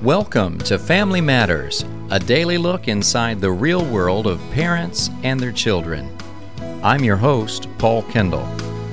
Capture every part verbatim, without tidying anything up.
Welcome to Family Matters, a daily look inside the real world of parents and their children. I'm your host, Paul Kendall.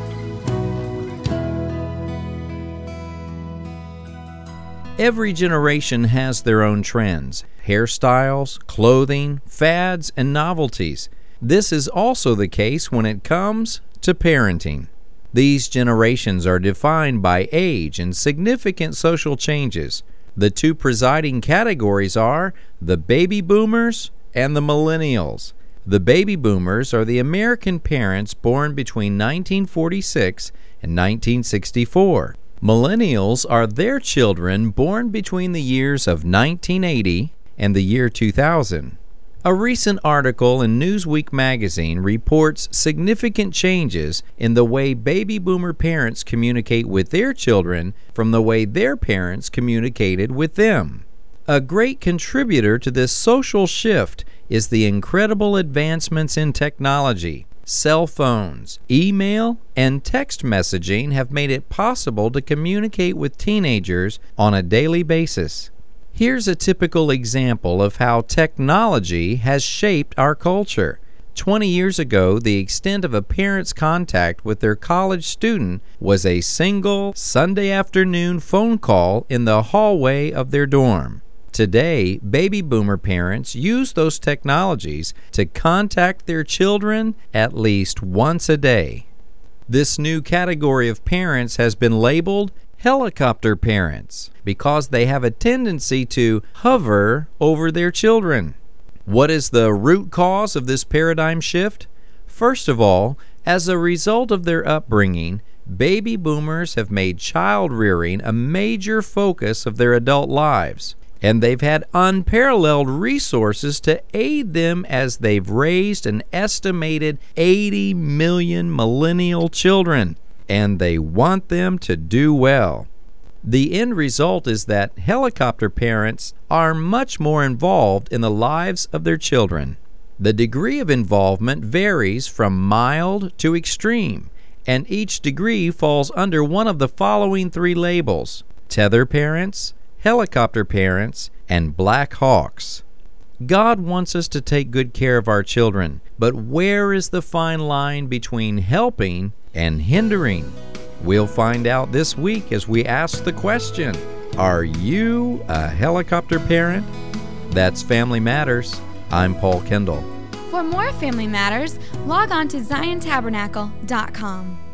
Every generation has their own trends, hairstyles, clothing, fads, and novelties. This is also the case when it comes to parenting. These generations are defined by age and significant social changes. The two presiding categories are the baby boomers and the millennials. The baby boomers are the American parents born between nineteen forty-six and nineteen sixty-four. Millennials are their children born between the years of nineteen eighty and the year two thousand. A recent article in Newsweek magazine reports significant changes in the way baby boomer parents communicate with their children from the way their parents communicated with them. A great contributor to this social shift is the incredible advancements in technology. Cell phones, email, and text messaging have made it possible to communicate with teenagers on a daily basis. Here's a typical example of how technology has shaped our culture. Twenty years ago, the extent of a parent's contact with their college student was a single Sunday afternoon phone call in the hallway of their dorm. Today, baby boomer parents use those technologies to contact their children at least once a day. This new category of parents has been labeled helicopter parents because they have a tendency to hover over their children. What is the root cause of this paradigm shift? First of all, as a result of their upbringing, baby boomers have made child rearing a major focus of their adult lives, and they've had unparalleled resources to aid them as they've raised an estimated eighty million millennial children, and they want them to do well. The end result is that helicopter parents are much more involved in the lives of their children. The degree of involvement varies from mild to extreme, and each degree falls under one of the following three labels: tether parents, helicopter parents, and Black Hawks. God wants us to take good care of our children, but where is the fine line between helping and hindering? We'll find out this week as we ask the question, are you a helicopter parent? That's Family Matters. I'm Paul Kendall. For more Family Matters, log on to zion tabernacle dot com.